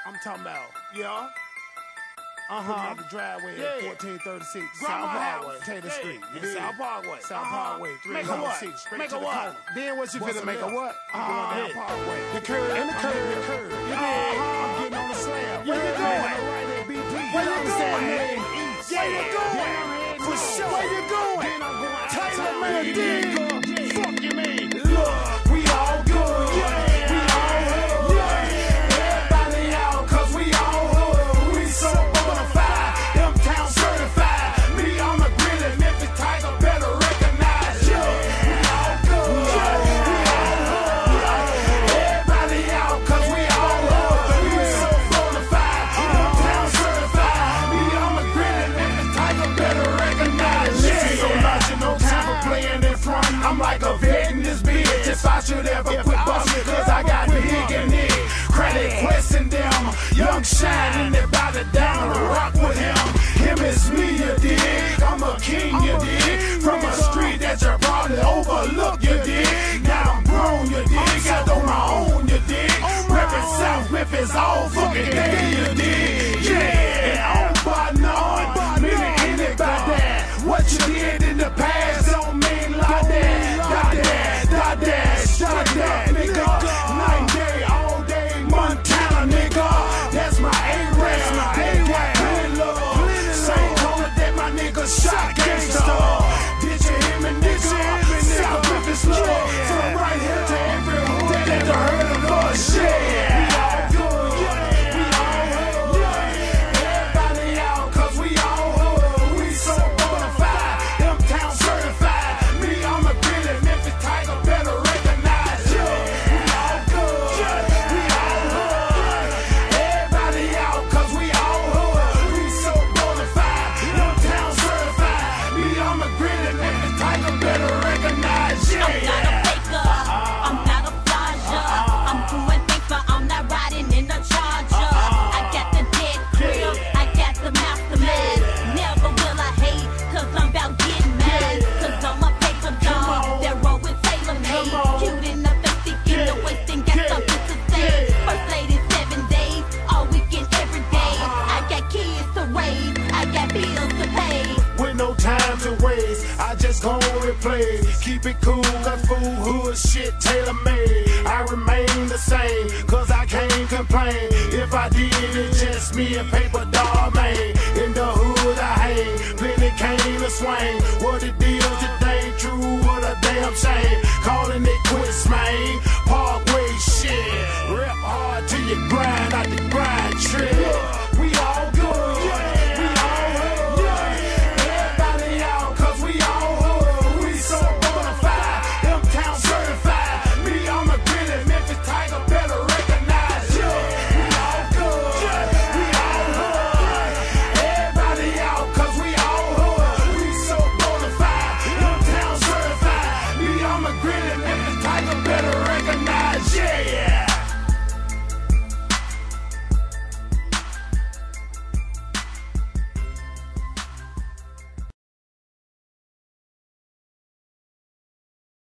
I'm talking about, yeah. Uh-huh. The driveway Yeah. at 1436 Grandma South house. Parkway, Taylor Yeah. Street. You In dig? South Parkway. South Parkway, Make a what? 306, straight Make to a the what? corner. Then what you What's finna the make a left? what? I'm going down Yeah. Parkway. The curb. And the I'm curb. hitting The curb. You I'm dig? getting on the slab. Where you Yeah. going? Right at BP. Where you understand? going? Heading east. Where you going? Then I'm heading For north. sure. Where you going? Then I'm going out Taylor, town. man, Yeah. dig. Yeah. Fuck you mean? Look, we all good. Yeah. We all hood. Everybody out, cause we all hood. We so bona fide. Them town certified. Me, I'm a grilly Memphis Tiger, better recognize. Yeah. We all good. We all hood. Everybody out, cause we all hood. We so bona fide. Them town certified. Me, I'm a grilly Memphis Tiger, better recognize. Listen, so much, no time for playing in front. I'm like a vet in this bitch. If I should ever quit busting, cause I got big and it. Credit questing them. Young shine and they bout it down to rock with him. Him is me, you dig? I'm a king, you dig? From a street that you probably overlook, you dig? Now I'm grown, you dig? Got on my own, you dig? Reppin' South Memphis all fucking day, you dig? Yeah, and owned by none. Meaning anybody. What you did in the past don't mean like that. Dot that, nigga. Night, day, all day, Montana, nigga. That's my A-Rap. Good love. Same color that my nigga shot gangsta. Did you hear me, nigga? South Memphis love. From right here to every hood that ever heard of us. Yeah. We all good. We all hood. Everybody out, cause we all hood. We so bona fide. Them town certified. Me, I'm a grilly Memphis Tiger, better recognize. Yeah. We all good. We all hood. Everybody out, cause we all hood. We so bona fide. Them town certified. Me, I'm a grilly Memphis Tiger, better recognize. Yeah. I'm not a faker, I'm not a flasher. I'm doing things, but I'm not riding in a charger. I got the dead crib, I got the master man. Never will I hate, cause I'm about getting mad. Cause I'm a paper dog, that roll with Taylor made. Cute enough and thick in the waist and got something to say. First lady 7 days, all weekend, every day. I got kids to raise, I got bills to pay. With no time to waste, I just go and play. Keep it cool, cause fool hood shit tailor made. I remain the same, cause I can't complain. If I did it, just me and paper dog, man. In the hood I hang, plenty cane to swing. What it is, it ain't true, what a damn shame. Calling it quits, man. Parkway shit, rep hard till you grind.